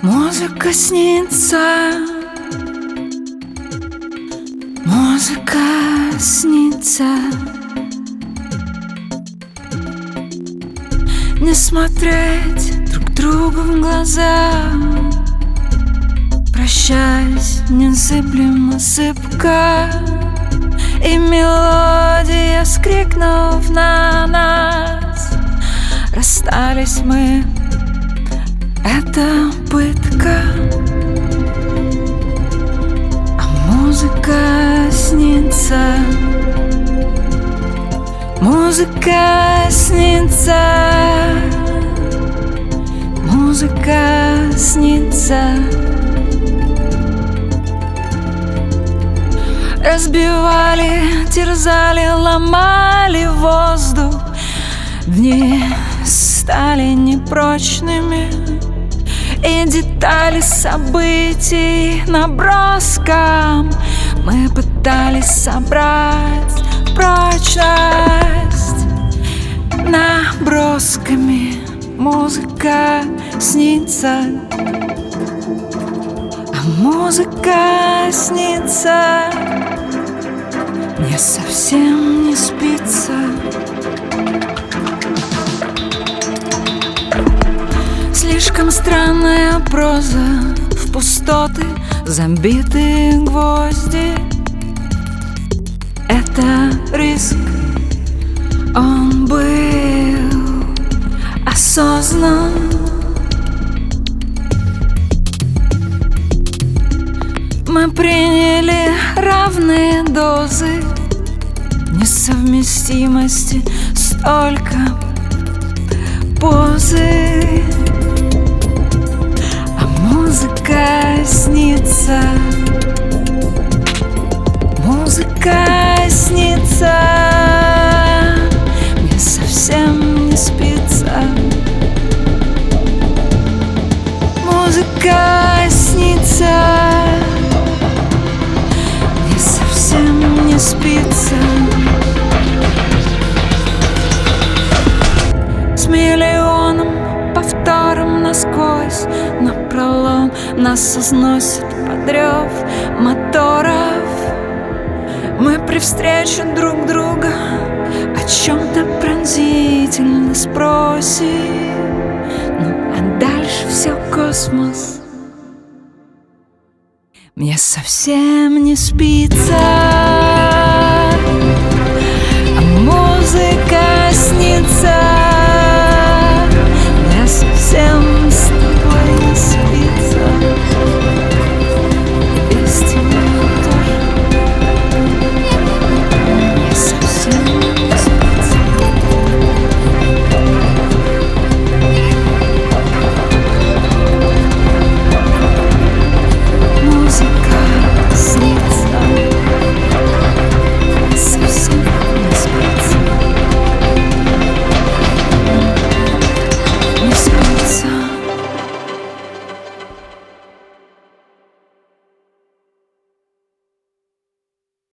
Музыка снится, музыка снится. Не смотреть друг другу в глаза, прощаясь, незыблемо зыбко. И мелодия, вскрикнув на нас, расстались мы, это пытка. А музыка снится, музыка снится, музыка снится. Разбивали, терзали, ломали воздух, дни стали непрочными, и детали событий наброском мы пытались собрать прочность. Набросками музыка снится, а музыка снится. Мне совсем не спится. Слишком странная проза, в пустоты забитые гвозди. Это риск, он был осознан. Мы приняли равные дозы несовместимости, столько позы. А музыка снится, музыка снится. Мне совсем не спится. Музыка снится, мне совсем не спится. С миллионом повтором насквозь напролом нас износит под рев моторов. Мы при встрече друг друга о чем-то пронзительно спросим. Ну а дальше все космос. Мне совсем не спится.